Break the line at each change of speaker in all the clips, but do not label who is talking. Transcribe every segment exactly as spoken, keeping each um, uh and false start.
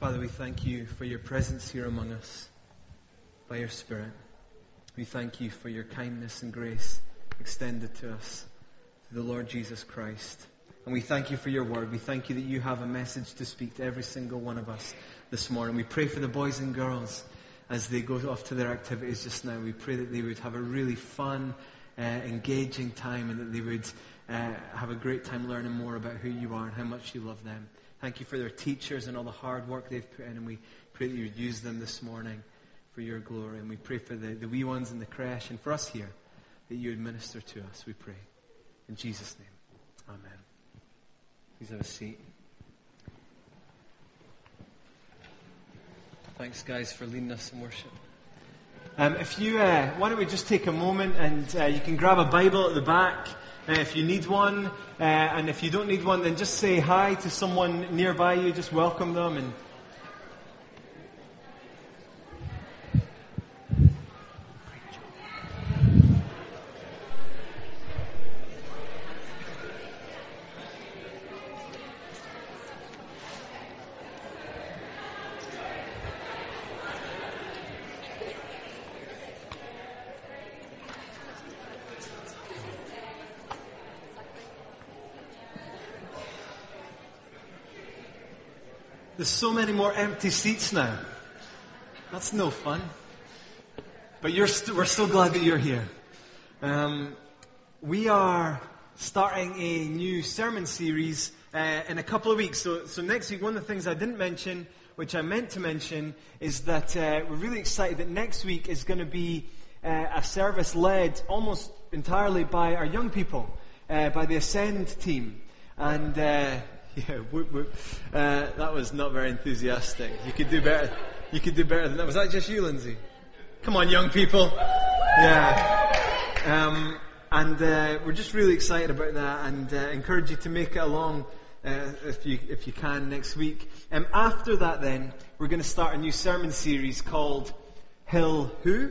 Father, we thank you for your presence here among us by your Spirit. We thank you for your kindness and grace extended to us through the Lord Jesus Christ. And we thank you for your word. We thank you that you have a message to speak to every single one of us this morning. We pray for the boys and girls as they go off to their activities just now. We pray that they would have a really fun, uh, engaging time, and that they would uh, have a great time learning more about who you are and how much you love them. Thank you for their teachers and all the hard work they've put in, and we pray that you would use them this morning for your glory. And we pray for the, the wee ones in the creche and for us here, that you would minister to us, we pray. In Jesus' name, amen. Please have a seat. Thanks, guys, for leading us in worship. Um, if you, uh, why don't we just take a moment, and uh, you can grab a Bible at the back uh, if you need one, uh, and if you don't need one, then just say hi to someone nearby you. Just welcome them. And there's so many more empty seats now. That's no fun. But you're st- we're so glad that you're here. Um, we are starting a new sermon series uh, in a couple of weeks. So, so next week, one of the things I didn't mention, which I meant to mention, is that uh, we're really excited that next week is going to be uh, a service led almost entirely by our young people, uh, by the Ascend team. And Uh, Yeah, whoop, whoop. Uh, that was not very enthusiastic. You could do better. You could do better than that. Was that just you, Lindsay? Come on, young people. Yeah. Um, and uh, we're just really excited about that, and uh, encourage you to make it along uh, if you if you can next week. Um, after that, then we're going to start a new sermon series called Hill Who.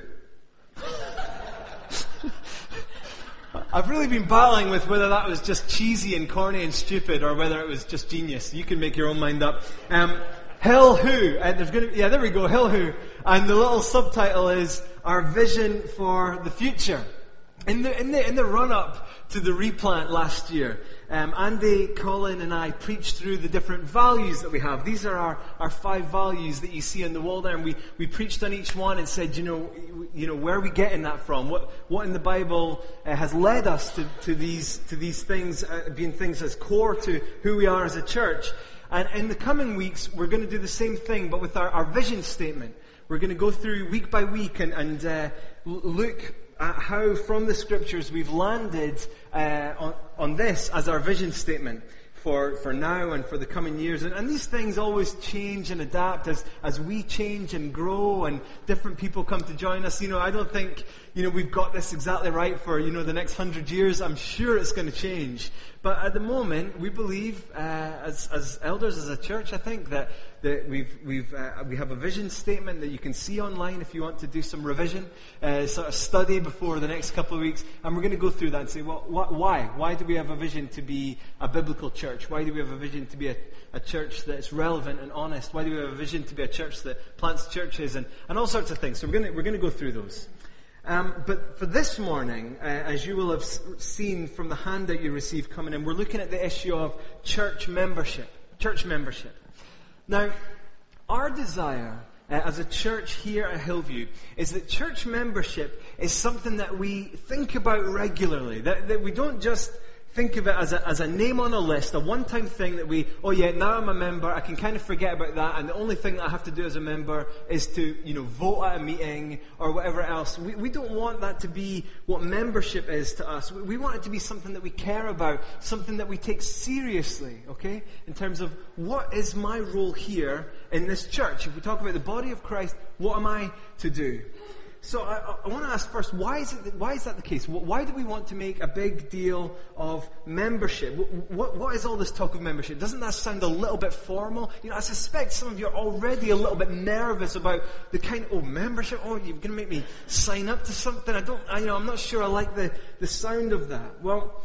I've really been battling with whether that was just cheesy and corny and stupid, or whether it was just genius. You can make your own mind up. Um, Hill Who, and there's going to yeah, there we go, Hill Who, and the little subtitle is Our Vision for the Future. In the in the in the run up to the replant last year, um, Andy, Colin, and I preached through the different values that we have. These are our, our five values that you see on the wall there, and we, we preached on each one and said, you know, you know, where are we getting that from? What what in the Bible uh, has led us to, to these to these things uh, being things as core to who we are as a church? And in the coming weeks, we're going to do the same thing, but with our, our vision statement. We're going to go through week by week and and uh, look at how from the scriptures we've landed uh, on, on this as our vision statement for, for now and for the coming years. And, and these things always change and adapt as, as we change and grow and different people come to join us. You know, I don't think, you know, we've got this exactly right for, you know, the next hundred years. I'm sure it's going to change. But at the moment, we believe, uh, as, as elders, as a church, I think that, that we've, we've, uh, we have a vision statement that you can see online if you want to do some revision, uh, sort of study before the next couple of weeks. And we're going to go through that and say, well, wh- why? Why do we have a vision to be a biblical church? Why do we have a vision to be a, a church that's relevant and honest? Why do we have a vision to be a church that plants churches and, and all sorts of things? So we're going to, we're going to go through those. Um, but for this morning, uh, as you will have seen from the handout you received coming in, we're looking at the issue of church membership. Church membership. Now, our desire uh, as a church here at Hillview is that church membership is something that we think about regularly. That, that we don't just think of it as a, as a name on a list, a one-time thing that we, oh yeah, now I'm a member, I can kind of forget about that, and the only thing that I have to do as a member is to, you know, vote at a meeting or whatever else. We, we don't want that to be what membership is to us. We, we want it to be something that we care about, something that we take seriously, okay? In terms of, what is my role here in this church? If we talk about the body of Christ, what am I to do? So I, I want to ask first, why is it? Why is that the case? Why do we want to make a big deal of membership? What, what, what is all this talk of membership? Doesn't that sound a little bit formal? You know, I suspect some of you are already a little bit nervous about the kind of, oh, membership. Oh, you're going to make me sign up to something? I don't. I, you know, I'm not sure I like the the sound of that. Well,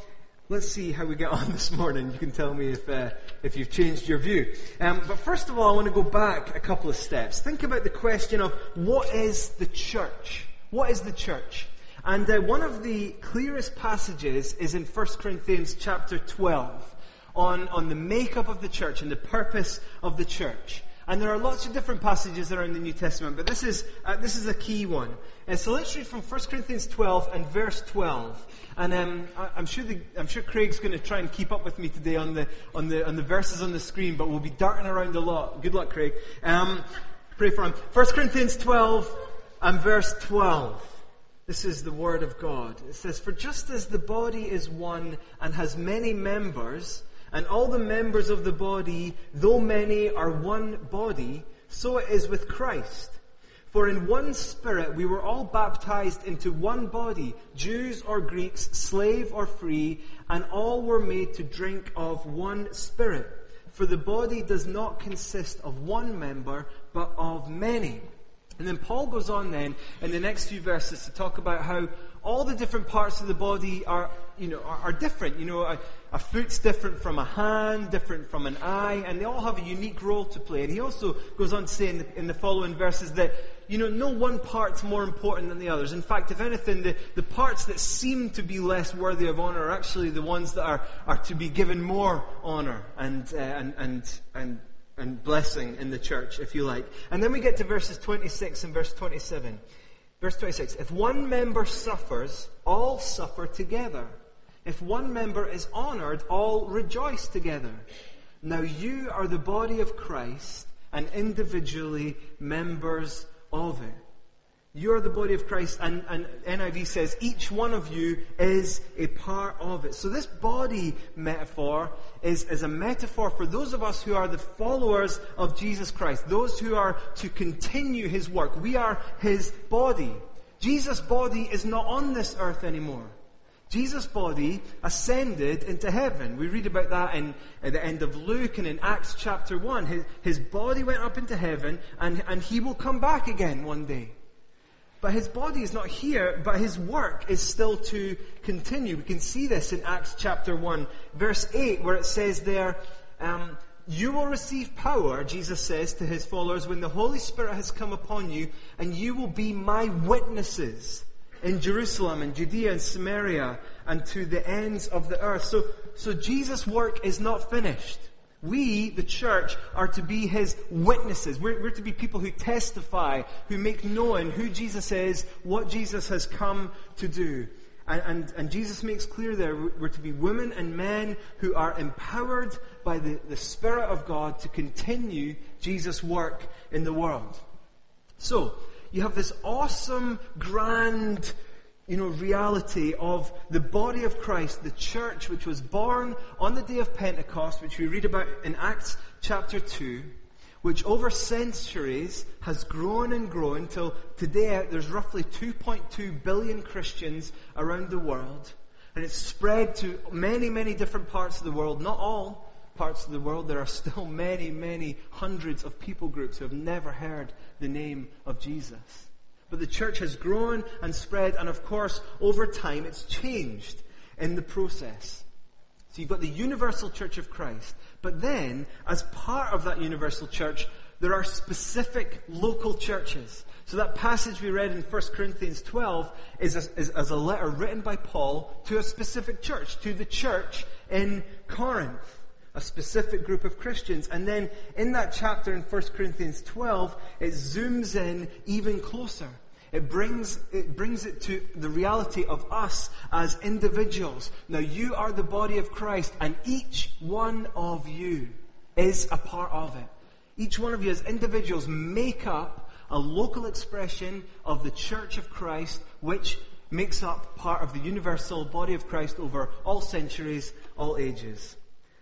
let's see how we get on this morning. You can tell me if uh, if you've changed your view. Um, but first of all, I want to go back a couple of steps. Think about the question of what is the church? What is the church? And uh, one of the clearest passages is in First Corinthians chapter twelve on, on the makeup of the church and the purpose of the church. And there are lots of different passages around the New Testament, but this is uh, this is a key one. And so let's read from First Corinthians twelve and verse twelve. And um, I, I'm sure the, I'm sure Craig's going to try and keep up with me today on the on the on the verses on the screen, but we'll be darting around a lot. Good luck, Craig. Um, pray for him. First Corinthians twelve and verse twelve. This is the word of God. It says, "For just as the body is one and has many members, and all the members of the body, though many, are one body, so it is with Christ. For in one Spirit we were all baptized into one body, Jews or Greeks, slave or free, and all were made to drink of one Spirit. For the body does not consist of one member, but of many." And then Paul goes on then in the next few verses to talk about how all the different parts of the body are, you know, are, are different. You know, a, a foot's different from a hand, different from an eye, and they all have a unique role to play. And he also goes on to say in the, in the following verses that, you know, no one part's more important than the others. In fact, if anything, the, the parts that seem to be less worthy of honor are actually the ones that are, are to be given more honor and uh, and and and. and blessing in the church, if you like. And then we get to verses twenty-six and verse twenty-seven. Verse twenty-six, "If one member suffers, all suffer together. If one member is honored, all rejoice together. Now you are the body of Christ, and individually members of it." You are the body of Christ, and, and N I V says each one of you is a part of it. So this body metaphor is, is a metaphor for those of us who are the followers of Jesus Christ, those who are to continue His work. We are His body. Jesus' body is not on this earth anymore. Jesus' body ascended into heaven. We read about that in, at the end of Luke and in Acts chapter one. His, his body went up into heaven, and, and He will come back again one day. But His body is not here, but His work is still to continue. We can see this in Acts chapter one, verse eight, where it says there, um, "You will receive power," Jesus says to His followers, "when the Holy Spirit has come upon you, and you will be my witnesses in Jerusalem and Judea and Samaria and to the ends of the earth." So, so Jesus' work is not finished. We, the church, are to be His witnesses. We're, we're to be people who testify, who make known who Jesus is, what Jesus has come to do. And, and, and Jesus makes clear there, we're to be women and men who are empowered by the, the Spirit of God to continue Jesus' work in the world. So, you have this awesome, grand, you know, reality of the body of Christ, the church, which was born on the day of Pentecost, which we read about in Acts chapter two, which over centuries has grown and grown till today there's roughly two point two billion Christians around the world. And it's spread to many, many different parts of the world. Not all parts of the world. There are still many, many hundreds of people groups who have never heard the name of Jesus. But the church has grown and spread, and of course, over time, it's changed in the process. So you've got the universal church of Christ, but then, as part of that universal church, there are specific local churches. So that passage we read in First Corinthians twelve is a, is, is a letter written by Paul to a specific church, to the church in Corinth. A specific group of Christians. And then in that chapter in First Corinthians twelve, it zooms in even closer. It brings, it brings it to the reality of us as individuals. Now you are the body of Christ, and each one of you is a part of it. Each one of you as individuals make up a local expression of the church of Christ, which makes up part of the universal body of Christ over all centuries, all ages.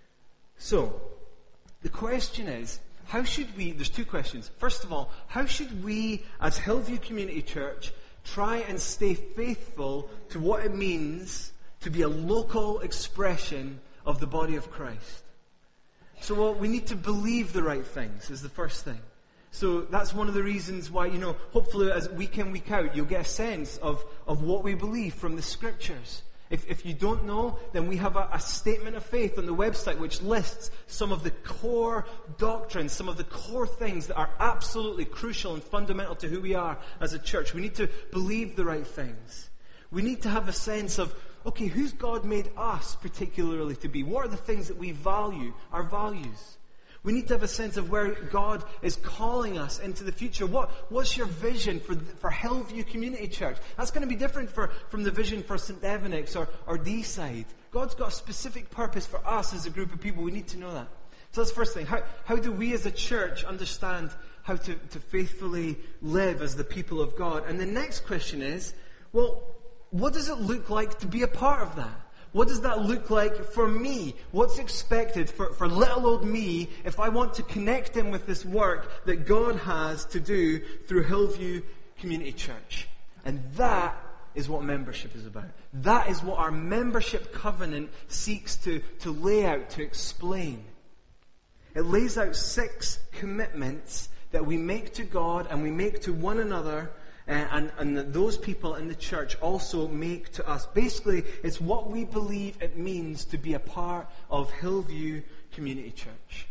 So, the question is, how should we, there's two questions. First of all, how should we as Hillview Community Church try and stay faithful to what it means to be a local expression of the body of Christ? So, well, we need to believe the right things is the first thing. So that's one of the reasons why, you know, hopefully as week in, week out, you'll get a sense of, of what we believe from the Scriptures. If, if you don't know, then we have a, a statement of faith on the website which lists some of the core doctrines, some of the core things that are absolutely crucial and fundamental to who we are as a church. We need to believe the right things. We need to have a sense of, okay, who's God made us particularly to be? What are the things that we value, our values? We need to have a sense of where God is calling us into the future. What, what's your vision for, for Hillview Community Church? That's going to be different for, from the vision for Saint Evanics or, or D-Side. God's got a specific purpose for us as a group of people. We need to know that. So that's the first thing. How, how do we as a church understand how to, to faithfully live as the people of God? And the next question is, well, what does it look like to be a part of that? What does that look like for me? What's expected for, for little old me if I want to connect in with this work that God has to do through Hillview Community Church? And that is what membership is about. That is what our membership covenant seeks to, to lay out, to explain. It lays out six commitments that we make to God and we make to one another. Uh, and, and that those people in the church also make to us. Basically, it's what we believe it means to be a part of Hillview Community Church.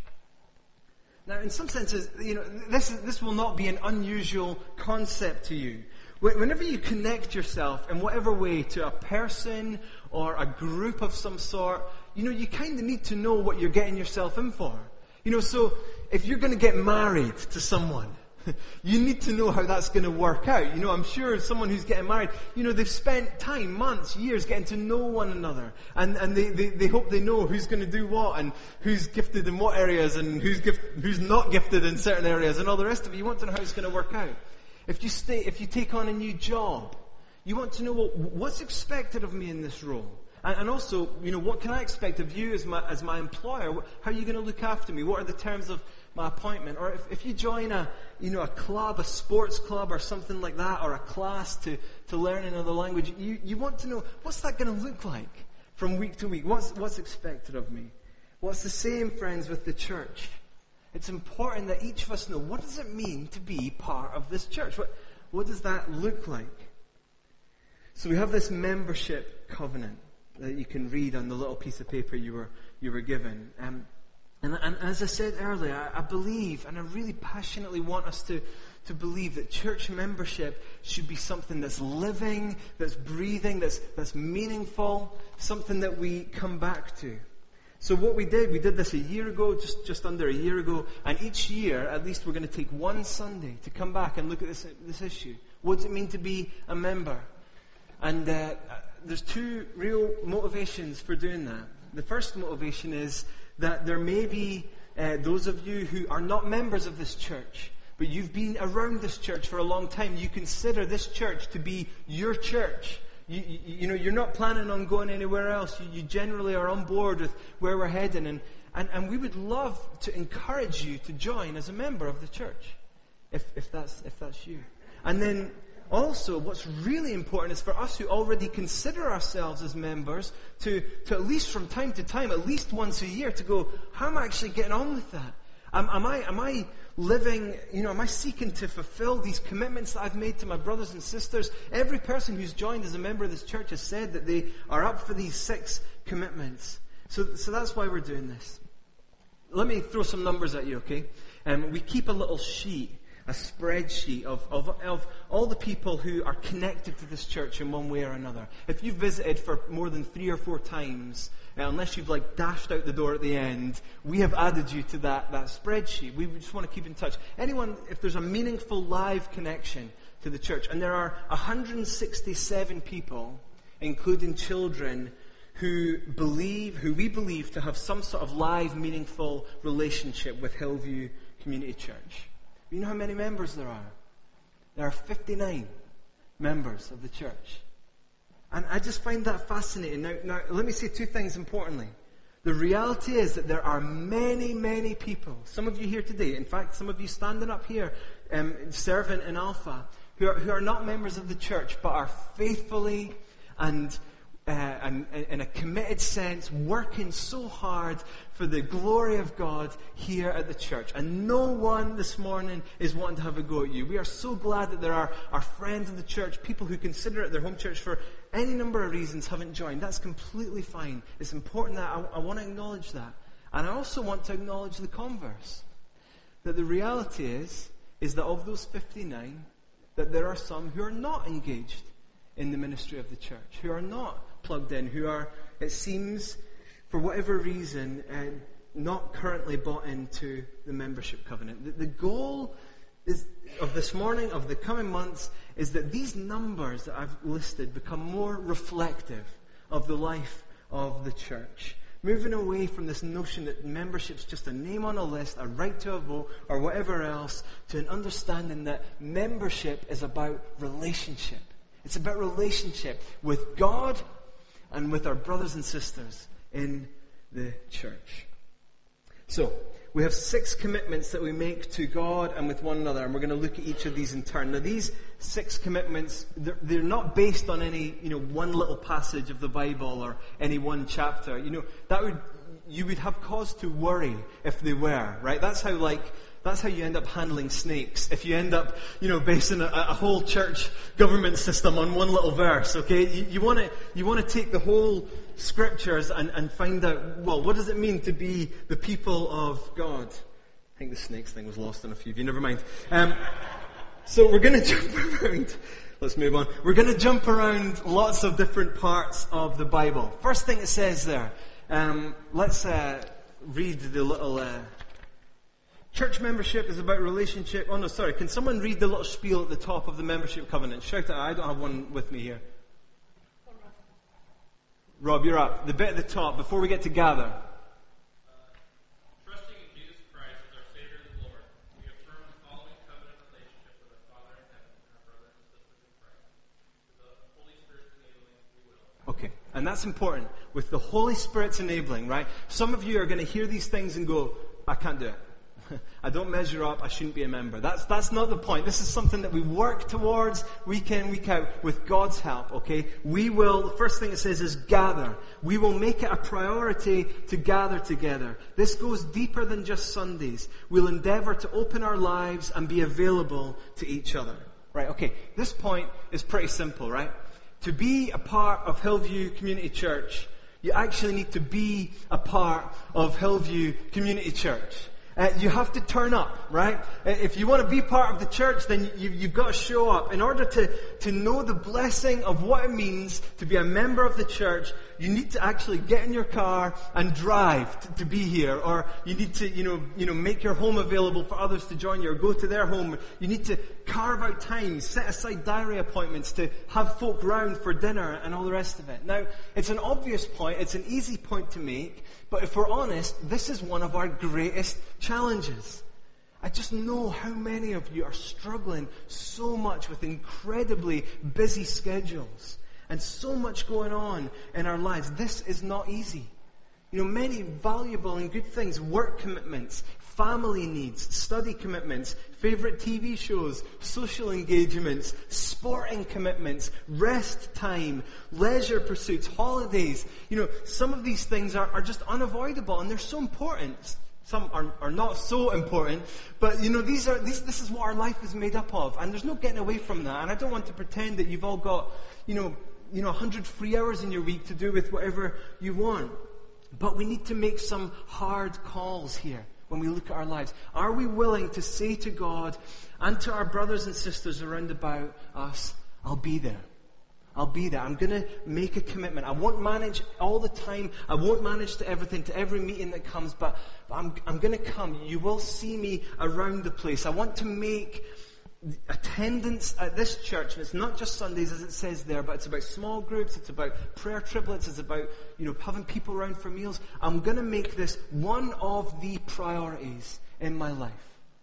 Now, in some senses, you know, this is, this will not be an unusual concept to you. Whenever you connect yourself in whatever way to a person or a group of some sort, you know, you kind of need to know what you're getting yourself in for. You know, so if you're going to get married to someone, you need to know how that's going to work out. You know, I'm sure someone who's getting married, you know, they've spent time, months, years getting to know one another. And, and they, they, they hope they know who's going to do what and who's gifted in what areas and who's gift, who's not gifted in certain areas and all the rest of it. You want to know how it's going to work out. If you stay, if you take on a new job, you want to know what, what's expected of me in this role. And, and also, you know, what can I expect of you as my, as my employer? How are you going to look after me? What are the terms of my appointment? Or if, if you join a, you know, a club, a sports club or something like that, or a class to, to learn another language, you, you want to know, what's that going to look like from week to week? What's, what's expected of me? Well, it's the same, friends, with the church. It's important that each of us know, what does it mean to be part of this church? What, what does that look like? So we have this membership covenant that you can read on the little piece of paper you were, you were given. Um, And, and as I said earlier, I, I believe, and I really passionately want us to, to believe that church membership should be something that's living, that's breathing, that's, that's meaningful, something that we come back to. So what we did, we did this a year ago, just, just under a year ago, and each year, at least we're going to take one Sunday to come back and look at this, this issue. What does it mean to be a member? And uh, there's two real motivations for doing that. The first motivation is that there may be uh, those of you who are not members of this church, but you've been around this church for a long time. You consider this church to be your church. You, you, you know, you're not planning on going anywhere else. You, you generally are on board with where we're heading. And, and, and we would love to encourage you to join as a member of the church, if, if, that's, if that's you. And then also, what's really important is for us who already consider ourselves as members to, to at least from time to time, at least once a year, to go, how am I actually getting on with that? Am, am I am I living, you know, am I seeking to fulfill these commitments that I've made to my brothers and sisters? Every person who's joined as a member of this church has said that they are up for these six commitments. So, so that's why we're doing this. Let me throw some numbers at you, okay? Um, we keep a little sheet, a spreadsheet of, of, of all the people who are connected to this church in one way or another. If you've visited for more than three or four times, uh, unless you've like dashed out the door at the end, we have added you to that, that spreadsheet. We just want to keep in touch. Anyone, if there's a meaningful live connection to the church, and there are one hundred sixty-seven people, including children, who believe, who we believe to have some sort of live, meaningful relationship with Hillview Community Church. You know how many members there are? There are fifty-nine members of the church. And I just find that fascinating. Now, now, let me say two things importantly. The reality is that there are many, many people, some of you here today, in fact, some of you standing up here, um, serving in Alpha, who are, who are not members of the church, but are faithfully and uh, and in a committed sense, working so hard for the glory of God here at the church. And no one this morning is wanting to have a go at you. We are so glad that there are our friends in the church, people who consider it their home church for any number of reasons haven't joined. That's completely fine. It's important that I, I want to acknowledge that. And I also want to acknowledge the converse. That the reality is, is that of those fifty-nine, that there are some who are not engaged in the ministry of the church, who are not plugged in, who are, it seems, for whatever reason, uh, not currently bought into the membership covenant. The, the goal is, of this morning, of the coming months, is that these numbers that I've listed become more reflective of the life of the church. Moving away from this notion that membership's just a name on a list, a right to a vote, or whatever else, to an understanding that membership is about relationship. It's about relationship with God and with our brothers and sisters in the church. So, we have six commitments that we make to God and with one another, and we're going to look at each of these in turn. Now, these six commitments, they're, they're not based on any, you know, one little passage of the Bible or any one chapter. You know, that would, you would have cause to worry if they were, right? That's how, like, that's how you end up handling snakes. If you end up, you know, basing a, a whole church government system on one little verse, okay? You, you want to, you want to take the whole scriptures and, and find out, well, what does it mean to be the people of God? I think the snakes thing was lost on a few of you. Never mind. Um, so we're going to jump around. Let's move on. We're going to jump around lots of different parts of the Bible. First thing it says there. Um, let's uh, read the little... Uh, Church membership is about relationship. Oh no, sorry. Can someone read the little spiel at the top of the membership covenant? Shout it out. I don't have one with me here. Rob, you're up. The bit at the top, before we get to gather.
Uh, trusting in Jesus Christ as our Savior and Lord, we affirm the following covenant relationship with our Father in heaven and our brothers and sisters in Christ. With the Holy Spirit's enabling, we will.
Okay, and that's important. With the Holy Spirit's enabling, right? Some of you are going to hear these things and go, I can't do it. I don't measure up, I shouldn't be a member. That's that's not the point. This is something that we work towards week in, week out, with God's help, okay? We will, the first thing it says is gather. We will make it a priority to gather together. This goes deeper than just Sundays. We'll endeavor to open our lives and be available to each other. Right, okay, this point is pretty simple, right? To be a part of Hillview Community Church, you actually need to be a part of Hillview Community Church. Uh, you have to turn up, right? If you want to be part of the church, then you, you've got to show up. In order to, to know the blessing of what it means to be a member of the church, you need to actually get in your car and drive to, to be here. Or you need to, you know, you know, make your home available for others to join you or go to their home. You need to carve out time, set aside diary appointments to have folk round for dinner and all the rest of it. Now, it's an obvious point. It's an easy point to make. But if we're honest, this is one of our greatest challenges. I just know how many of you are struggling so much with incredibly busy schedules and so much going on in our lives. This is not easy. You know, many valuable and good things, work commitments, family needs, study commitments, favorite T V shows, social engagements, sporting commitments, rest time, leisure pursuits, holidays. You know, some of these things are, are just unavoidable and they're so important. Some are, are not so important, but you know, these are these, this is what our life is made up of, and there's no getting away from that. And I don't want to pretend that you've all got, you know, you know, one hundred free hours in your week to do with whatever you want. But we need to make some hard calls here when we look at our lives. Are we willing to say to God and to our brothers and sisters around about us, I'll be there. I'll be there. I'm going to make a commitment. I won't manage all the time. I won't manage to everything, to every meeting that comes, but, but I'm, I'm going to come. You will see me around the place. I want to make attendance at this church, and it's not just Sundays as it says there, but it's about small groups, it's about prayer triplets, it's about, you know, having people around for meals. I'm going to make this one of the priorities in my life.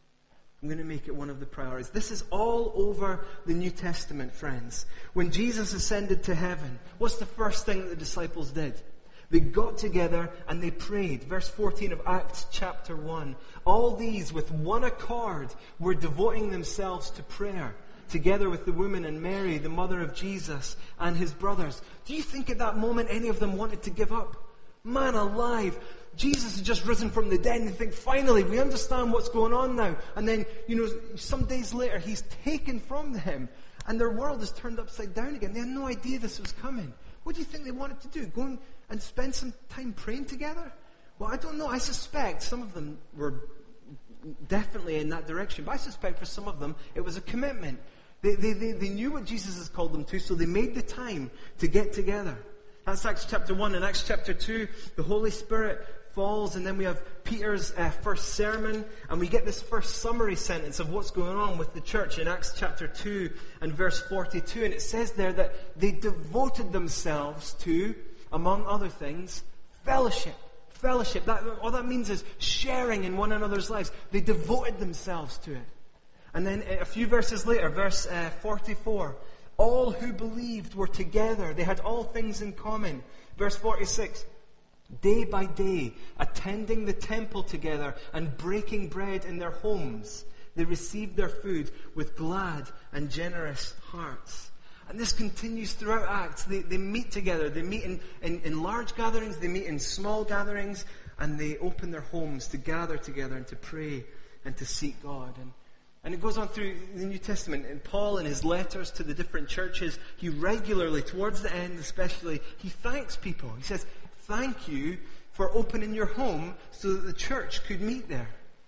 I'm going to make it one of the priorities. This is all over the New Testament, friends. When Jesus ascended to heaven, what's the first thing that the disciples did? They got together and they prayed. Verse fourteen of Acts chapter one. All these with one accord were devoting themselves to prayer, together with the woman and Mary, the mother of Jesus, and his brothers. Do you think at that moment any of them wanted to give up? Man alive, Jesus has just risen from the dead, and they think, finally, we understand what's going on now. And then, you know, some days later, he's taken from them, and their world is turned upside down again. They had no idea this was coming. What do you think they wanted to do? Go and spend some time praying together? Well, I don't know. I suspect some of them were definitely in that direction. But I suspect for some of them, it was a commitment. They, they, they, they knew what Jesus has called them to, so they made the time to get together. That's Acts chapter one. In Acts chapter two, the Holy Spirit falls, and then we have Peter's uh, first sermon, and we get this first summary sentence of what's going on with the church in Acts chapter two and verse forty-two. And it says there that they devoted themselves to, among other things, fellowship. Fellowship. That, all that means is sharing in one another's lives. They devoted themselves to it. And then a few verses later, verse uh, forty-four, all who believed were together. They had all things in common. Verse forty-six, day by day, attending the temple together and breaking bread in their homes, they received their food with glad and generous hearts. And this continues throughout Acts. They, they meet together. They meet in, in, in large gatherings. They meet in small gatherings. And they open their homes to gather together and to pray and to seek God. And, and it goes on through the New Testament. And Paul, in his letters to the different churches, he regularly, towards the end especially, he thanks people. He says, thank you for opening your home so that the church could meet there.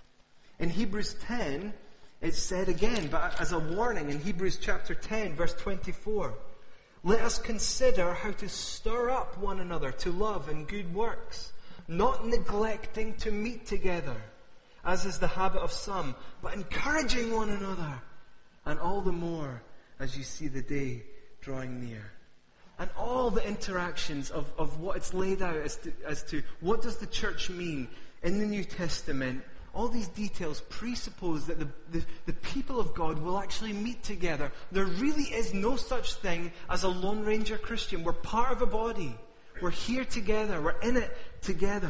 In Hebrews ten, it's said again, but as a warning, in Hebrews chapter ten, verse twenty-four, let us consider how to stir up one another to love and good works, not neglecting to meet together, as is the habit of some, but encouraging one another, and all the more as you see the day drawing near. And all the interactions of, of what it's laid out as to, as to what does the church mean in the New Testament, all these details presuppose that the, the, the people of God will actually meet together. There really is no such thing as a Lone Ranger Christian. We're part of a body. We're here together. We're in it together.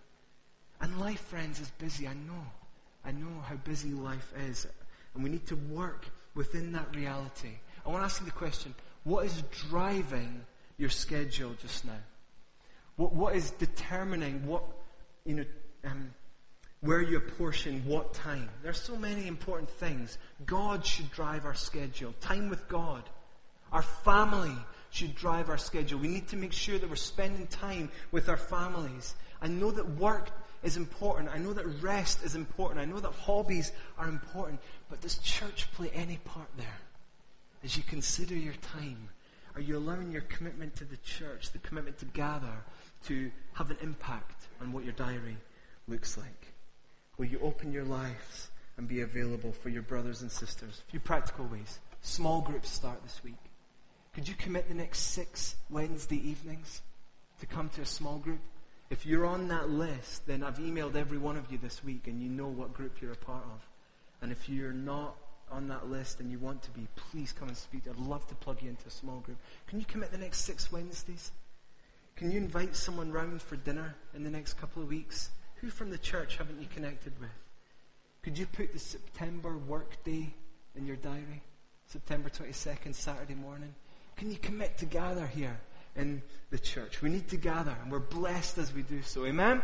And life, friends, is busy. I know. I know how busy life is. And we need to work within that reality. I want to ask you the question, what is driving your schedule just now? What, what is determining what, you know, um, where you apportion what time? There's so many important things. God should drive our schedule. Time with God. Our family should drive our schedule. We need to make sure that we're spending time with our families. I know that work is important. I know that rest is important. I know that hobbies are important. But does church play any part there? As you consider your time, are you allowing your commitment to the church, the commitment to gather, to have an impact on what your diary looks like? Will you open your lives and be available for your brothers and sisters? A few practical ways. Small groups start this week. Could you commit the next six Wednesday evenings to come to a small group? If you're on that list, then I've emailed every one of you this week and you know what group you're a part of. And if you're not on that list and you want to be, please come and speak. I'd love to plug you into a small group. Can you commit the next six Wednesdays? Can you invite someone round for dinner in the next couple of weeks? Who from the church haven't you connected with? Could you put the September work day in your diary? September twenty-second, Saturday morning. Can you commit to gather here in the church? We need to gather, and we're blessed as we do so. Amen?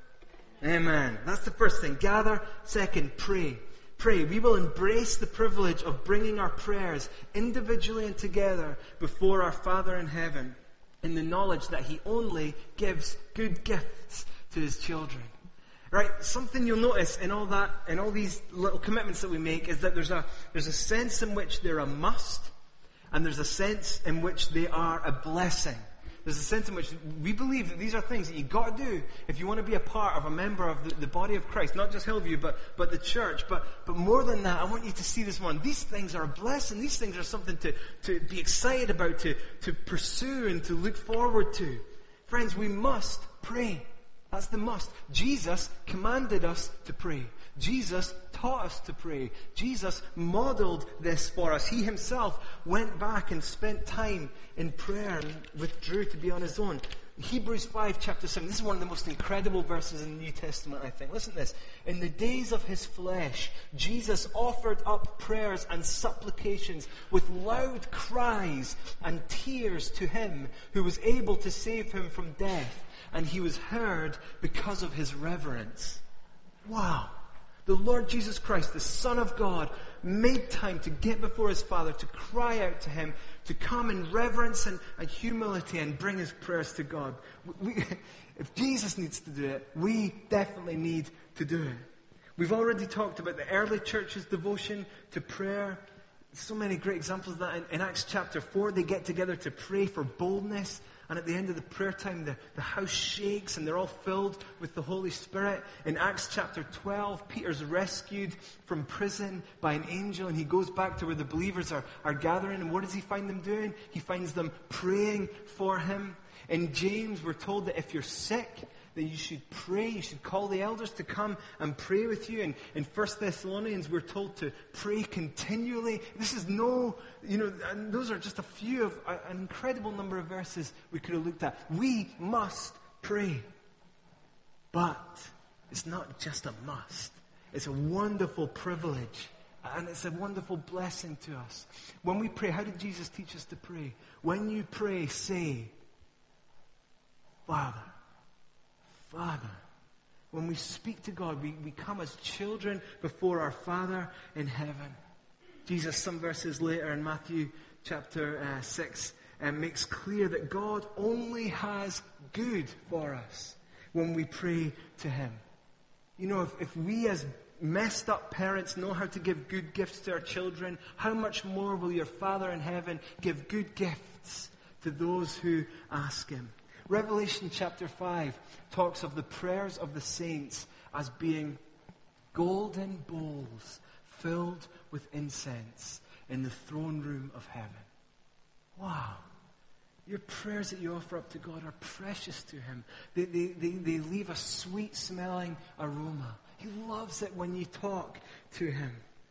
Amen. That's the first thing. Gather. Second, pray. Pray. We will embrace the privilege of bringing our prayers individually and together before our Father in heaven in the knowledge that He only gives good gifts to His children. Right? Something you'll notice in all that, in all these little commitments that we make is that there's a, there's a sense in which they're a must, and there's a sense in which they are a blessing. There's a sense in which we believe that these are things that you've got to do if you want to be a part of a member of the, the body of Christ, not just Hillview, but, but the church. But, but more than that, I want you to see this one. These things are a blessing. These things are something to, to be excited about, to, to pursue and to look forward to. Friends, we must pray. That's the must. Jesus commanded us to pray. Jesus taught us to pray. Jesus modeled this for us. He himself went back and spent time in prayer and withdrew to be on his own. Hebrews five, chapter seven. This is one of the most incredible verses in the New Testament, I think. Listen to this. In the days of his flesh, Jesus offered up prayers and supplications with loud cries and tears to him who was able to save him from death. And he was heard because of his reverence. Wow. The Lord Jesus Christ, the Son of God, made time to get before his Father, to cry out to him, to come in reverence and, and humility and bring his prayers to God. We, if Jesus needs to do it, we definitely need to do it. We've already talked about the early church's devotion to prayer. So many great examples of that. In, in Acts chapter four, they get together to pray for boldness. And at the end of the prayer time, the, the house shakes and they're all filled with the Holy Spirit. In Acts chapter twelve, Peter's rescued from prison by an angel and he goes back to where the believers are, are gathering. And what does he find them doing? He finds them praying for him. In James, we're told that if you're sick, that you should pray. You should call the elders to come and pray with you. And in First Thessalonians, we're told to pray continually. This is no, you know, and those are just a few of uh, an incredible number of verses we could have looked at. We must pray. But it's not just a must. It's a wonderful privilege. And it's a wonderful blessing to us. When we pray, how did Jesus teach us to pray? When you pray, say, Father. Father. When we speak to God, we, we come as children before our Father in heaven. Jesus, some verses later in Matthew chapter uh, six, uh, makes clear that God only has good for us when we pray to him. You know, if, if we as messed up parents know how to give good gifts to our children, how much more will your Father in heaven give good gifts to those who ask him? Revelation chapter five talks of the prayers of the saints as being golden bowls filled with incense in the throne room of heaven. Wow. Your prayers that you offer up to God are precious to him. They, they, they, they leave a sweet-smelling aroma. He loves it when you talk to him.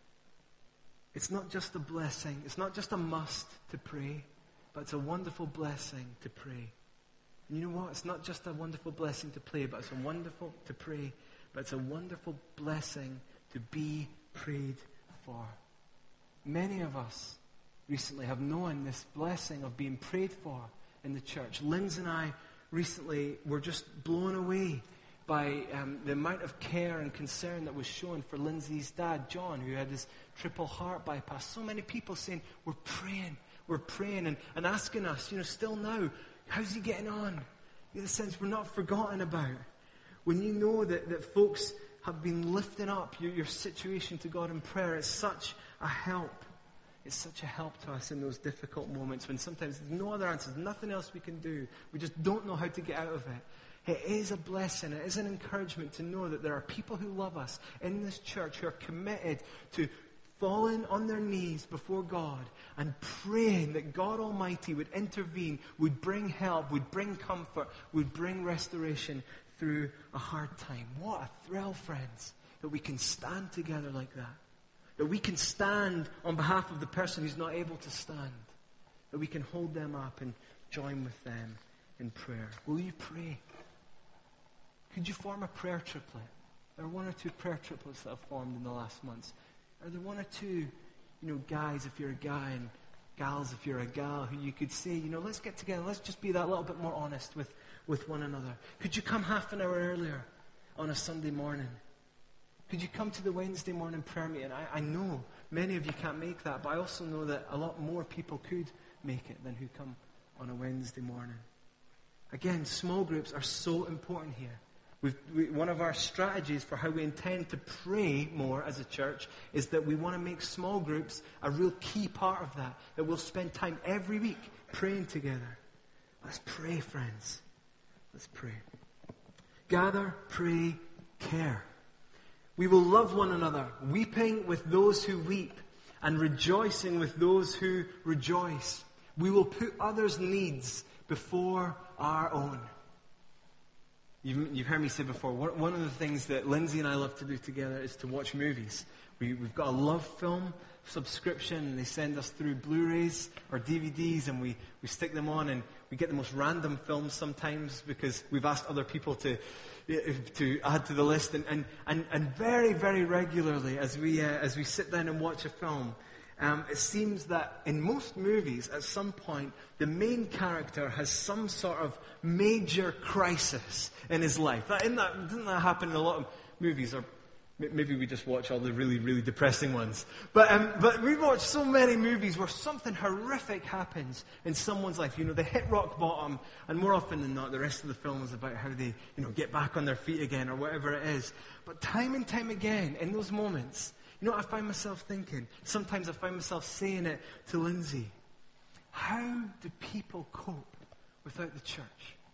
It's not just a blessing. It's not just a must to pray, but it's a wonderful blessing to pray. And you know what? It's not just a wonderful blessing to pray, but it's a wonderful to pray, but it's a wonderful blessing to be prayed for. Many of us recently have known this blessing of being prayed for in the church. Linz and I recently were just blown away by um, the amount of care and concern that was shown for Lindsay's dad, John, who had his triple heart bypass. So many people saying, we're praying, we're praying, and, and asking us, you know, still now, how's he getting on? In a sense, we're not forgotten about. When you know that, that folks have been lifting up your, your situation to God in prayer, it's such a help. It's such a help to us in those difficult moments when sometimes there's no other answers, nothing else we can do. We just don't know how to get out of it. It is a blessing. It is an encouragement to know that there are people who love us in this church who are committed to falling on their knees before God and praying that God Almighty would intervene, would bring help, would bring comfort, would bring restoration through a hard time. What a thrill, friends, that we can stand together like that. That we can stand on behalf of the person who's not able to stand. That we can hold them up and join with them in prayer. Will you pray? Could you form a prayer triplet? There are one or two prayer triplets that have formed in the last months. Are there one or two, you know, guys if you're a guy and gals if you're a gal who you could say, you know, let's get together. Let's just be that little bit more honest with, with one another. Could you come half an hour earlier on a Sunday morning? Could you come to the Wednesday morning prayer meeting? I, I know many of you can't make that, but I also know that a lot more people could make it than who come on a Wednesday morning. Again, small groups are so important here. We've, we, one of our strategies for how we intend to pray more as a church is that we want to make small groups a real key part of that, that we'll spend time every week praying together. Let's pray, friends. Let's pray. Gather, pray, care. We will love one another, weeping with those who weep and rejoicing with those who rejoice. We will put others' needs before our own. You've, you've heard me say before, one of the things that Lindsay and I love to do together is to watch movies. We, we've got a Love Film subscription, and they send us through Blu-rays or D V Ds, and we, we stick them on, and we We get the most random films sometimes because we've asked other people to to add to the list. And, and, and, and very, very regularly as we, uh, as we sit down and watch a film, um, it seems that in most movies, at some point, the main character has some sort of major crisis in his life. That, isn't that, doesn't that happen in a lot of movies? Or maybe we just watch all the really, really depressing ones. But um, but we watch so many movies where something horrific happens in someone's life. You know, they hit rock bottom, and more often than not, the rest of the film is about how they, you know, get back on their feet again or whatever it is. But time and time again, in those moments, you know what I find myself thinking? Sometimes I find myself saying it to Lindsay. How do people cope without the church?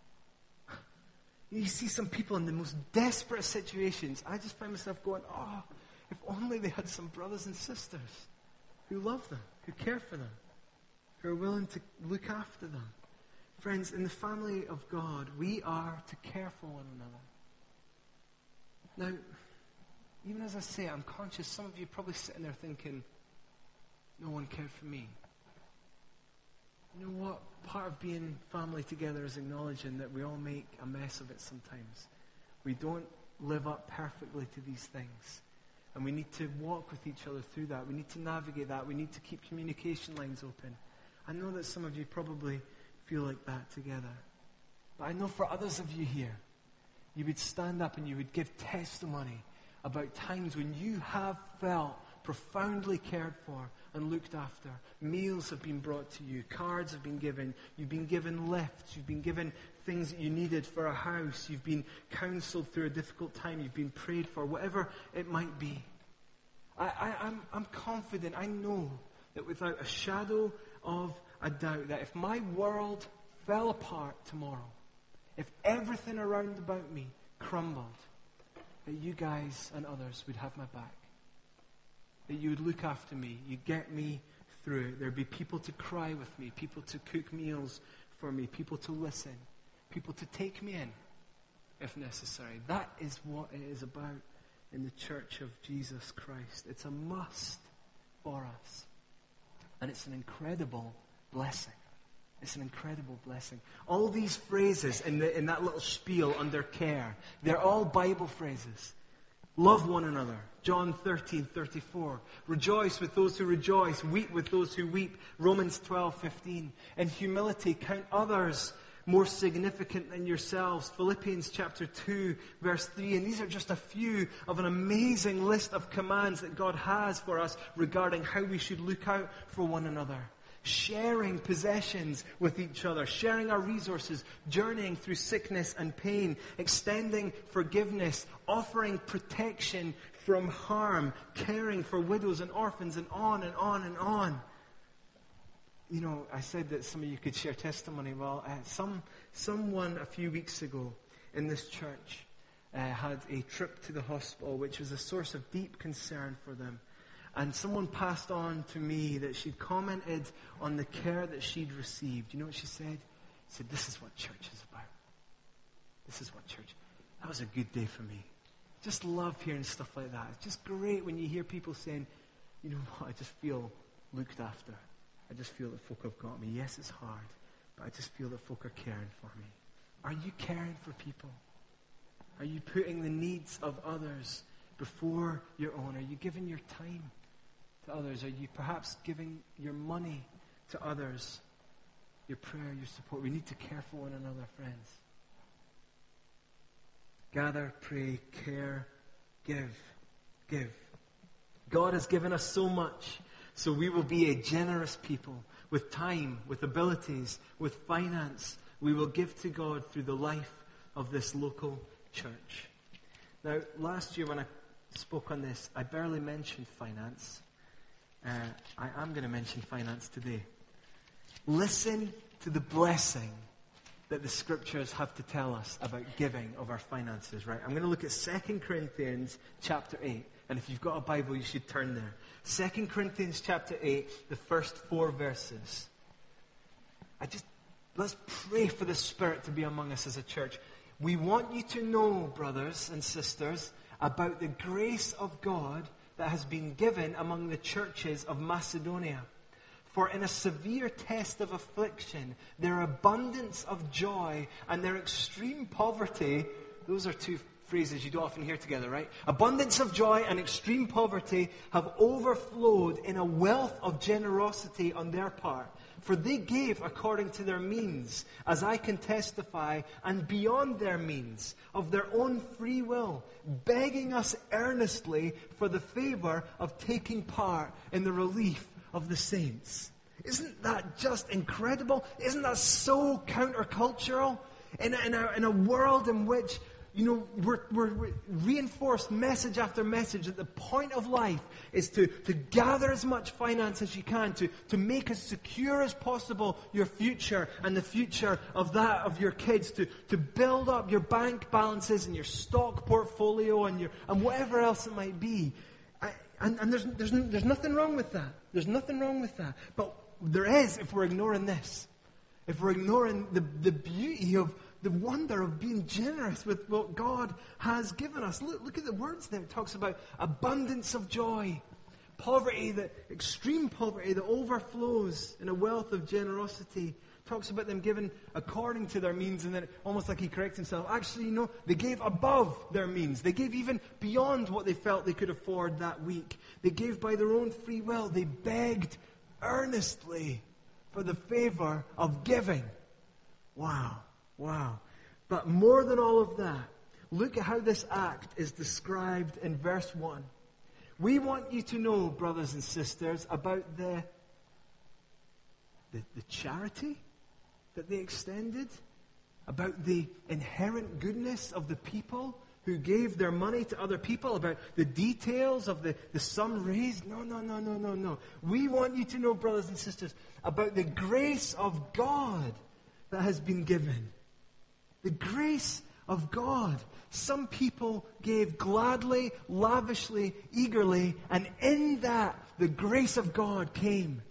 You see some people in the most desperate situations. I just find myself going, oh, if only they had some brothers and sisters who love them, who care for them, who are willing to look after them. Friends, in the family of God, we are to care for one another. Now, even as I say it, I'm conscious some of you are probably sitting there thinking, no one cared for me. You know what? Part of being family together is acknowledging that we all make a mess of it sometimes. We don't live up perfectly to these things. And we need to walk with each other through that. We need to navigate that. We need to keep communication lines open. I know that some of you probably feel like that together. But I know for others of you here, you would stand up and you would give testimony about times when you have felt profoundly cared for and looked after. Meals have been brought to you. Cards have been given. You've been given lifts. You've been given things that you needed for a house. You've been counseled through a difficult time. You've been prayed for, whatever it might be. I, I, I'm, I'm confident, I know that without a shadow of a doubt, that if my world fell apart tomorrow, if everything around about me crumbled, that you guys and others would have my back. That you would look after me. You'd get me through it. There'd be people to cry with me, people to cook meals for me, people to listen, people to take me in if necessary. That is what it is about in the church of Jesus Christ. It's a must for us. And it's an incredible blessing. It's an incredible blessing. All these phrases in, the, in that little spiel under care, they're all Bible phrases. Love one another. John thirteen thirty-four. Rejoice with those who rejoice. Weep with those who weep. Romans twelve fifteen. In humility, count others more significant than yourselves. Philippians chapter two, verse three. And these are just a few of an amazing list of commands that God has for us regarding how we should look out for one another. Sharing possessions with each other, sharing our resources, journeying through sickness and pain, extending forgiveness, offering protection from harm, caring for widows and orphans, and on and on and on. You know, I said that some of you could share testimony. Well, uh, some someone a few weeks ago in this church uh, had a trip to the hospital, which was a source of deep concern for them. And someone passed on to me that she'd commented on the care that she'd received. You know what she said? She said, this is what church is about. This is what church. That was a good day for me. Just love hearing stuff like that. It's just great when you hear people saying, you know what, I just feel looked after. I just feel that folk have got me. Yes, it's hard, but I just feel that folk are caring for me. Are you caring for people? Are you putting the needs of others before your own? Are you giving your time to others? Are you perhaps giving your money to others? Your prayer, your support. We need to care for one another, friends. Gather, pray, care, give. Give. God has given us so much, so we will be a generous people with time, with abilities, with finance. We will give to God through the life of this local church. Now, last year when I spoke on this, I barely mentioned finance. Uh, I am going to mention finance today. Listen to the blessing that the scriptures have to tell us about giving of our finances, right? I'm going to look at Second Corinthians chapter eight. And if you've got a Bible, you should turn there. Second Corinthians chapter eight, the first four verses. I just, let's pray for the Spirit to be among us as a church. We want you to know, brothers and sisters, about the grace of God that has been given among the churches of Macedonia. For in a severe test of affliction, their abundance of joy and their extreme poverty, those are two phrases you don't often hear together, right? Abundance of joy and extreme poverty have overflowed in a wealth of generosity on their part. For they gave according to their means, as I can testify, and beyond their means, of their own free will, begging us earnestly for the favor of taking part in the relief of the saints. Isn't that just incredible? Isn't that so countercultural? In a, in a, in a world in which, you know, we're, we're, we're reinforced message after message that the point of life is to, to gather as much finance as you can, to, to make as secure as possible your future and the future of that of your kids, to, to build up your bank balances and your stock portfolio and, your, and whatever else it might be. I, and and there's, there's, there's nothing wrong with that. There's nothing wrong with that. But there is if we're ignoring this. If we're ignoring the, the beauty of the wonder of being generous with what God has given us. Look, look at the words there. It talks about abundance of joy, poverty, the extreme poverty that overflows in a wealth of generosity. Talks about them giving according to their means, and then almost like he corrects himself. Actually, you know, they gave above their means. They gave even beyond what they felt they could afford that week. They gave by their own free will. They begged earnestly for the favor of giving. Wow. Wow. But more than all of that, look at how this act is described in verse one. We want you to know, brothers and sisters, about the, the, the charity that they extended, about the inherent goodness of the people who gave their money to other people, about the details of the, the sum raised. No, no, no, no, no, no. We want you to know, brothers and sisters, about the grace of God that has been given. The grace of God. Some people gave gladly, lavishly, eagerly, and in that, the grace of God came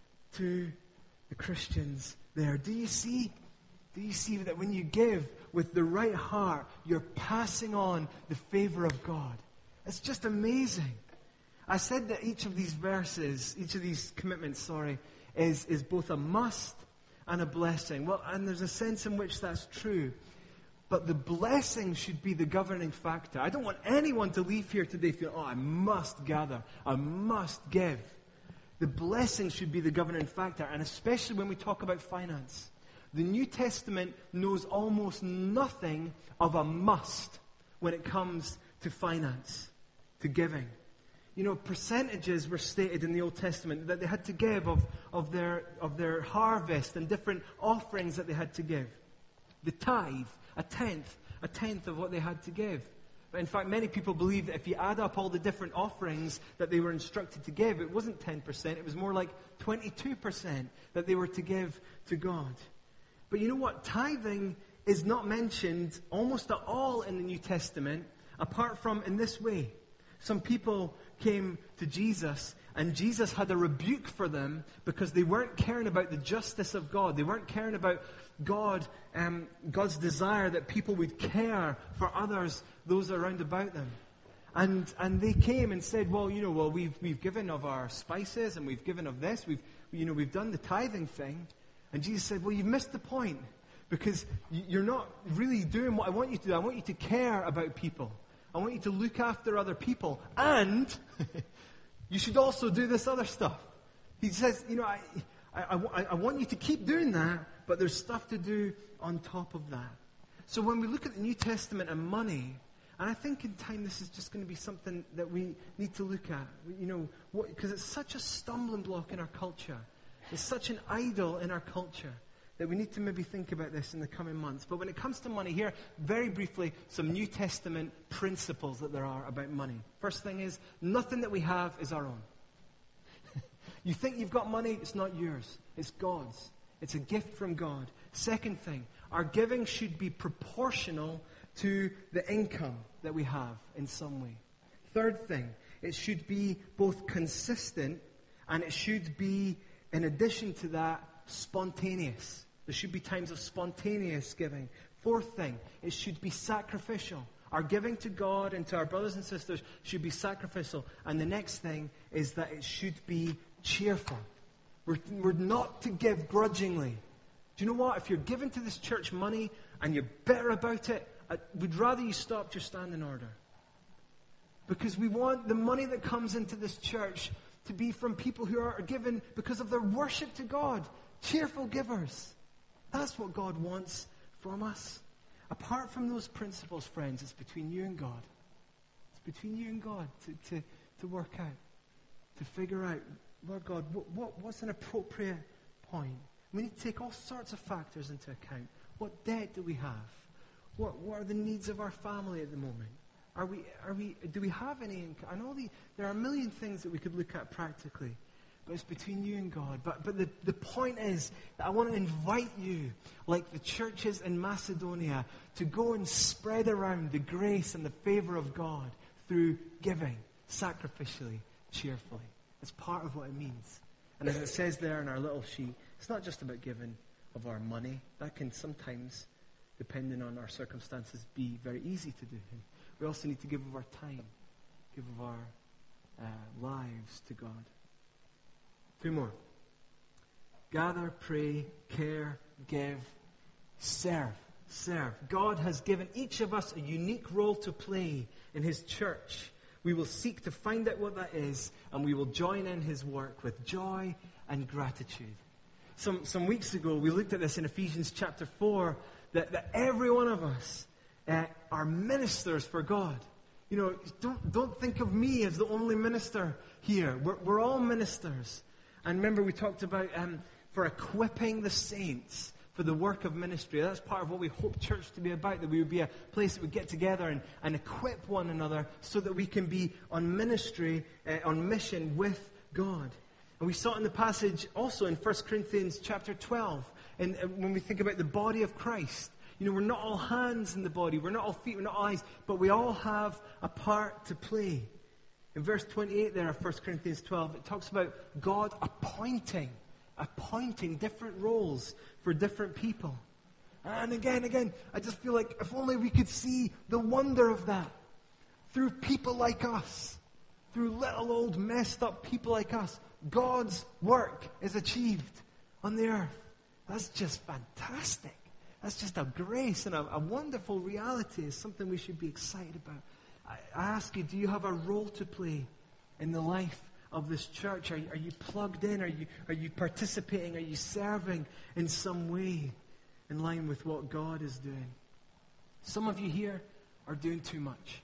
to the Christians there. Do you see? Do you see that when you give with the right heart, you're passing on the favor of God? It's just amazing. I said that each of these verses, each of these commitments, sorry, is, is both a must and a blessing. Well, and there's a sense in which that's true. But the blessing should be the governing factor. I don't want anyone to leave here today feeling, oh, I must gather. I must give. The blessing should be the governing factor. And especially when we talk about finance. The New Testament knows almost nothing of a must when it comes to finance, to giving. You know, percentages were stated in the Old Testament that they had to give of, of, their, of their harvest and different offerings that they had to give. The tithe, a tenth, a tenth of what they had to give. But in fact, many people believe that if you add up all the different offerings that they were instructed to give, it wasn't ten percent, it was more like twenty-two percent that they were to give to God. But you know what? Tithing is not mentioned almost at all in the New Testament, apart from in this way. Some people came to Jesus, and Jesus had a rebuke for them because they weren't caring about the justice of God. They weren't caring about God, um, God's desire that people would care for others, those around about them. And and they came and said, well, you know, well, we've we've given of our spices and we've given of this. We've you know we've done the tithing thing. And Jesus said, well, you've missed the point because you're not really doing what I want you to do. I want you to care about people. I want you to look after other people. And you should also do this other stuff. He says, you know, I, I, I, I want you to keep doing that, but there's stuff to do on top of that. So when we look at the New Testament and money, and I think in time this is just going to be something that we need to look at, you know, because it's such a stumbling block in our culture. It's such an idol in our culture that we need to maybe think about this in the coming months. But when it comes to money, here, very briefly, some New Testament principles that there are about money. First thing is, nothing that we have is our own. You think you've got money, it's not yours. It's God's. It's a gift from God. Second thing, our giving should be proportional to the income that we have in some way. Third thing, it should be both consistent and it should be, in addition to that, spontaneous. There should be times of spontaneous giving. Fourth thing, it should be sacrificial. Our giving to God and to our brothers and sisters should be sacrificial. And the next thing is that it should be cheerful. We're, we're not to give grudgingly. Do you know what? If you're giving to this church money and you're bitter about it, I would rather you stopped your standing order. Because we want the money that comes into this church to be from people who are given because of their worship to God. Cheerful givers. That's what God wants from us. Apart from those principles, friends, it's between you and God. It's between you and God to, to, to work out, to figure out, Lord God, what, what, what's an appropriate point? We need to take all sorts of factors into account. What debt do we have? What, what are the needs of our family at the moment? Are we, are we, do we have any income? I know the, there are a million things that we could look at practically, but it's between you and God. But, but the, the point is that I want to invite you, like the churches in Macedonia, to go and spread around the grace and the favor of God through giving, sacrificially, cheerfully. It's part of what it means. And as it says there in our little sheet, it's not just about giving of our money. That can sometimes, depending on our circumstances, be very easy to do. We also need to give of our time, give of our uh, lives to God. Two more. Gather, pray, care, give, serve. Serve. God has given each of us a unique role to play in His church. We will seek to find out what that is, and we will join in His work with joy and gratitude. Some, some weeks ago, we looked at this in Ephesians chapter four, that, that every one of us uh, are ministers for God. You know, don't, don't think of me as the only minister here. We're, we're all ministers. And remember, we talked about um, for equipping the saints for the work of ministry. That's part of what we hope church to be about, that we would be a place that would get together and, and equip one another so that we can be on ministry, uh, on mission with God. And we saw it in the passage also in First Corinthians chapter twelve. And uh, when we think about the body of Christ, you know, we're not all hands in the body, we're not all feet, we're not all eyes, but we all have a part to play. In verse twenty-eight there of First Corinthians twelve, it talks about God appointing, appointing different roles for different people. And again, again, I just feel like if only we could see the wonder of that through people like us, through little old messed up people like us, God's work is achieved on the earth. That's just fantastic. That's just a grace and a, a wonderful reality. It's something we should be excited about. I, I ask you, do you have a role to play in the life of this church? Are you, are you plugged in? Are you, are you participating? Are you serving in some way in line with what God is doing? Some of you here are doing too much.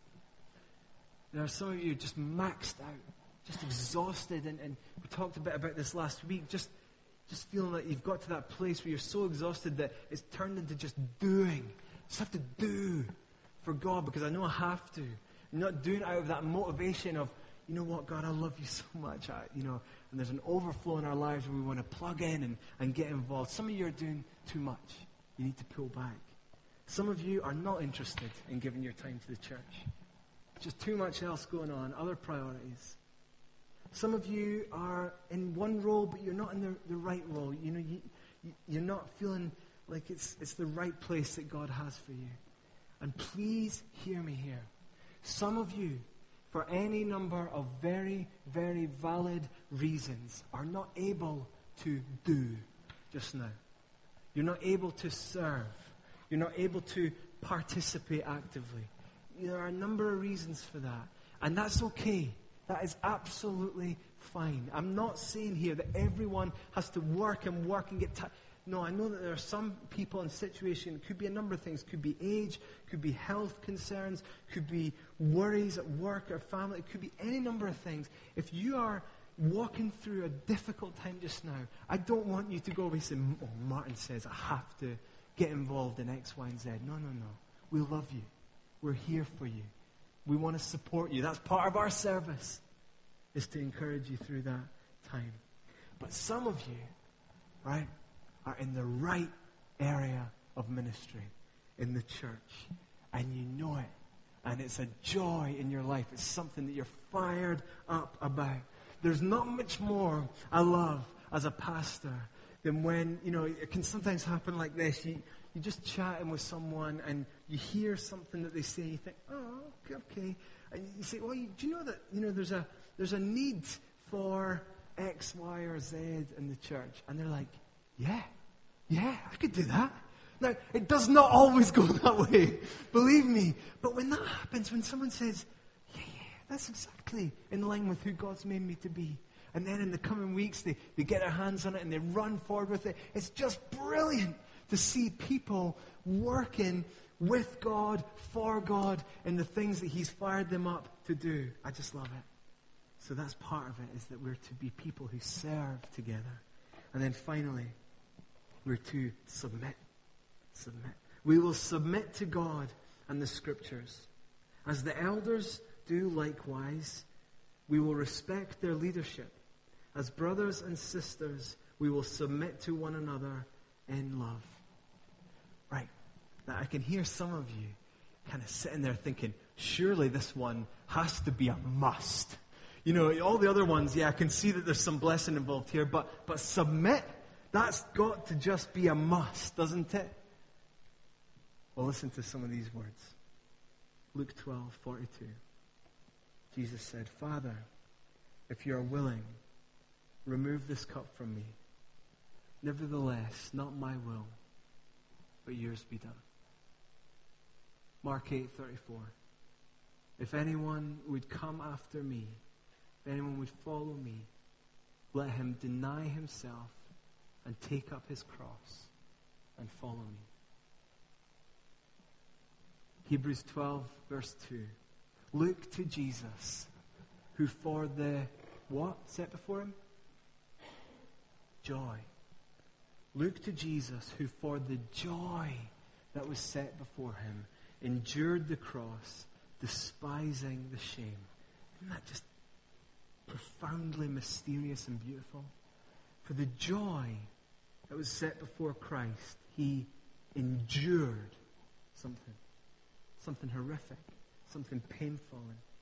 There are some of you just maxed out, just exhausted, and, and we talked a bit about this last week, just just feeling like you've got to that place where you're so exhausted that it's turned into just doing. Just have to do for God because I know I have to. I'm not doing it out of that motivation of, you know what, God, I love you so much. I, you know, and there's an overflow in our lives where we want to plug in and, and get involved. Some of you are doing too much. You need to pull back. Some of you are not interested in giving your time to the church. Just too much else going on, other priorities. Some of you are in one role, but you're not in the, the right role. You know, you, you, you're not feeling like it's, it's the right place that God has for you. And please hear me here. Some of you, for any number of very, very valid reasons, are not able to do just now. You're not able to serve. You're not able to participate actively. There are a number of reasons for that. And that's okay. That is absolutely fine. I'm not saying here that everyone has to work and work and get tired. No, I know that there are some people in situations, it could be a number of things. Could be age, could be health concerns, could be worries at work or family. It could be any number of things. If you are walking through a difficult time just now, I don't want you to go away saying, oh, Martin says I have to get involved in X, Y, and Z. No, no, no. We love you. We're here for you. We want to support you. That's part of our service, is to encourage you through that time. But some of you, right, are in the right area of ministry in the church, and you know it, and it's a joy in your life. It's something that you're fired up about. There's not much more I love as a pastor than when, you know, it can sometimes happen like this. You, you're just chatting with someone, and you hear something that they say, and you think, oh, okay. And you say, well, you, do you know that, you know, there's a there's a need for X, X, Y, or Z in the church. And they're like, yeah, yeah, I could do that. Now, it does not always go that way, believe me. But when that happens, when someone says, yeah, yeah, that's exactly in line with who God's made me to be. And then in the coming weeks, they, they get their hands on it and they run forward with it. It's just brilliant to see people working with God, for God, in the things that He's fired them up to do. I just love it. So that's part of it, is that we're to be people who serve together. And then finally, we're to submit. Submit. We will submit to God and the Scriptures. As the elders do likewise, we will respect their leadership. As brothers and sisters, we will submit to one another in love. Right. Now, I can hear some of you kind of sitting there thinking, surely this one has to be a must. You know, all the other ones, yeah, I can see that there's some blessing involved here, but, but submit, that's got to just be a must, doesn't it? Well, listen to some of these words. Luke twelve forty-two. Jesus said, Father, if you are willing, remove this cup from me. Nevertheless, not my will, but yours be done. Mark eight thirty-four. If anyone would come after me, if anyone would follow me, let him deny himself and take up his cross and follow me. Hebrews twelve, verse two. Look to Jesus, who for the, what, set before him? Joy. Look to Jesus, who for the joy that was set before him endured the cross, despising the shame. Isn't that just profoundly mysterious and beautiful? For the joy that was set before Christ, he endured something. Something horrific. Something painful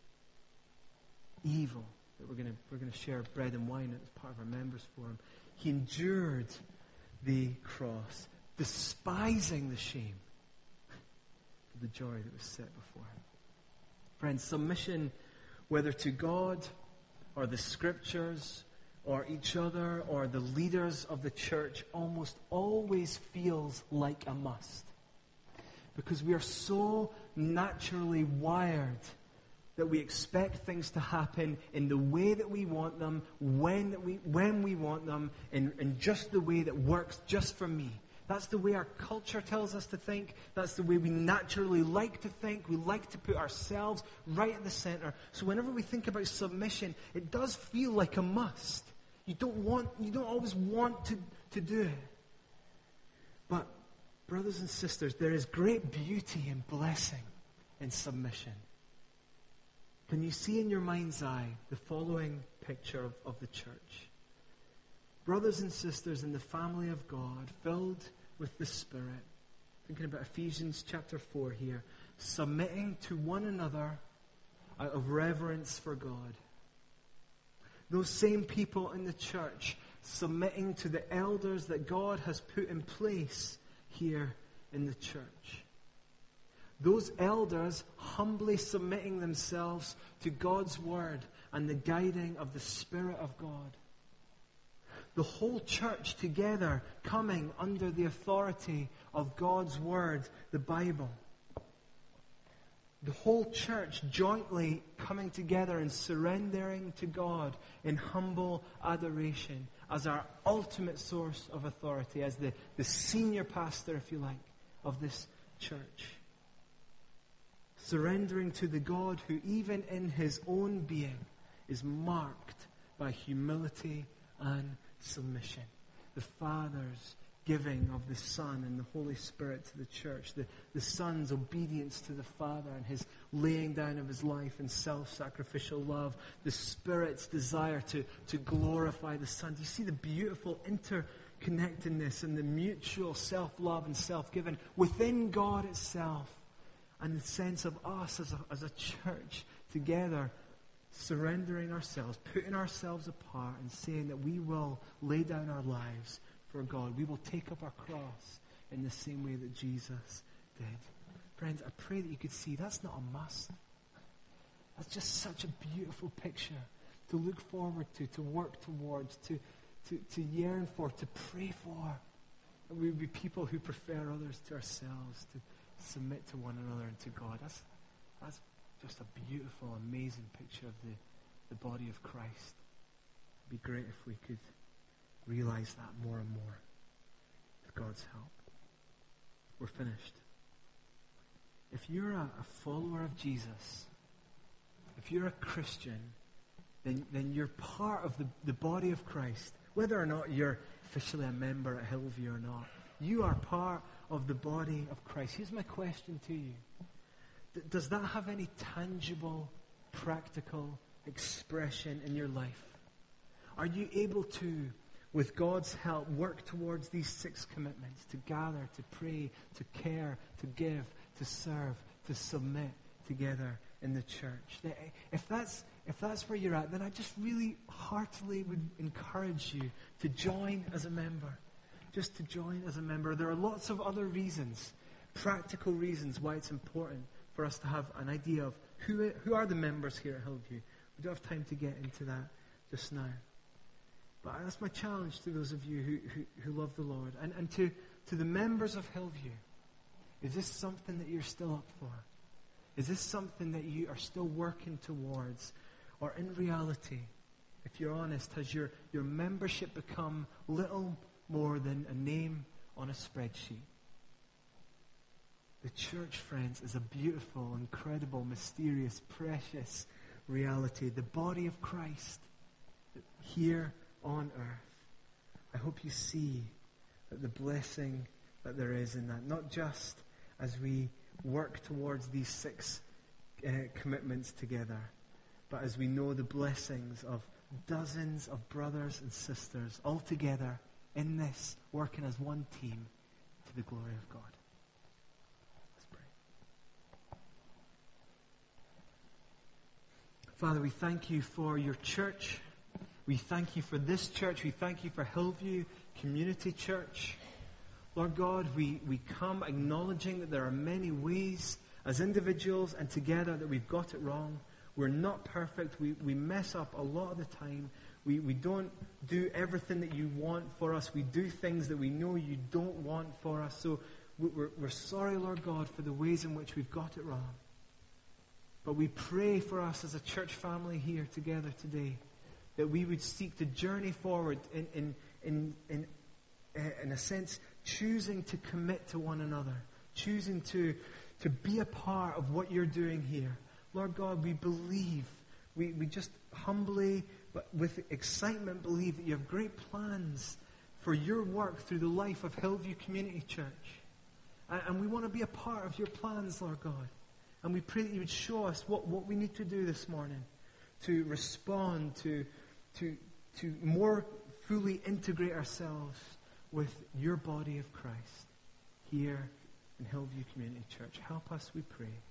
and evil. That we're going to we're going to share bread and wine as part of our members' forum. He endured the cross, despising the shame for the joy that was set before him. Friends, submission, whether to God or the Scriptures or each other or the leaders of the church, almost always feels like a must. Because we are so naturally wired that we expect things to happen in the way that we want them, when we when we want them, in, in just the way that works just for me. That's the way our culture tells us to think. That's the way we naturally like to think. We like to put ourselves right at the center. So whenever we think about submission, it does feel like a must. You don't want, you don't always want to, to do it. But brothers and sisters, there is great beauty and blessing in submission. Can you see in your mind's eye the following picture of, of the church? Brothers and sisters in the family of God, filled with the Spirit. Thinking about Ephesians chapter four here. Submitting to one another out of reverence for God. Those same people in the church submitting to the elders that God has put in place here in the church. Those elders humbly submitting themselves to God's word and the guiding of the Spirit of God. The whole church together coming under the authority of God's word, the Bible. The whole church jointly coming together and surrendering to God in humble adoration as our ultimate source of authority, as the, the senior pastor, if you like, of this church. Surrendering to the God who even in his own being is marked by humility and submission. The Father's giving of the Son and the Holy Spirit to the church. The, the Son's obedience to the Father and his laying down of his life in self-sacrificial love. The Spirit's desire to, to glorify the Son. Do you see the beautiful interconnectedness and the mutual self-love and self-giving within God itself? And the sense of us as a, as a church together surrendering ourselves, putting ourselves apart and saying that we will lay down our lives for God. We will take up our cross in the same way that Jesus did. Friends, I pray that you could see that's not a must. That's just such a beautiful picture to look forward to, to work towards, to, to, to yearn for, to pray for. That we would be people who prefer others to ourselves, to submit to one another and to God. That's, that's just a beautiful, amazing picture of the, the body of Christ. It'd be great if we could realize that more and more with God's help. We're finished. If you're a, a follower of Jesus, if you're a Christian, then, then you're part of the, the body of Christ. Whether or not you're officially a member at Hillview or not, you are part of the body of Christ. Here's my question to you. D- does that have any tangible, practical expression in your life? Are you able to, with God's help, work towards these six commitments? To gather, to pray, to care, to give, to serve, to submit together in the church. If that's, if that's where you're at, then I just really heartily would encourage you to join as a member. Just to join as a member. There are lots of other reasons, practical reasons why it's important for us to have an idea of who, who are the members here at Hillview. We don't have time to get into that just now. But that's my challenge to those of you who, who, who love the Lord. And, and to, to the members of Hillview, is this something that you're still up for? Is this something that you are still working towards? Or in reality, if you're honest, has your, your membership become little more than a name on a spreadsheet? The church, friends, is a beautiful, incredible, mysterious, precious reality. The body of Christ here on earth. I hope you see that the blessing that there is in that, not just as we work towards these six uh, commitments together, but as we know the blessings of dozens of brothers and sisters all together in this, working as one team to the glory of God. Let's pray. Father, we thank you for your church. We thank you for this church. We thank you for Hillview Community Church. Lord God, we, we come acknowledging that there are many ways as individuals and together that we've got it wrong. We're not perfect. We, we mess up a lot of the time. We, we don't do everything that you want for us. We do things that we know you don't want for us. So we're, we're sorry, Lord God, for the ways in which we've got it wrong. But we pray for us as a church family here together today, that we would seek to journey forward in, in, in, in, in a sense, choosing to commit to one another, choosing to, to be a part of what you're doing here. Lord God, we believe, we, we just humbly, but with excitement believe that you have great plans for your work through the life of Hillview Community Church. And, and we want to be a part of your plans, Lord God. And we pray that you would show us what, what we need to do this morning to respond, to, to, to more fully integrate ourselves with your body of Christ here in Hillview Community Church. Help us, we pray.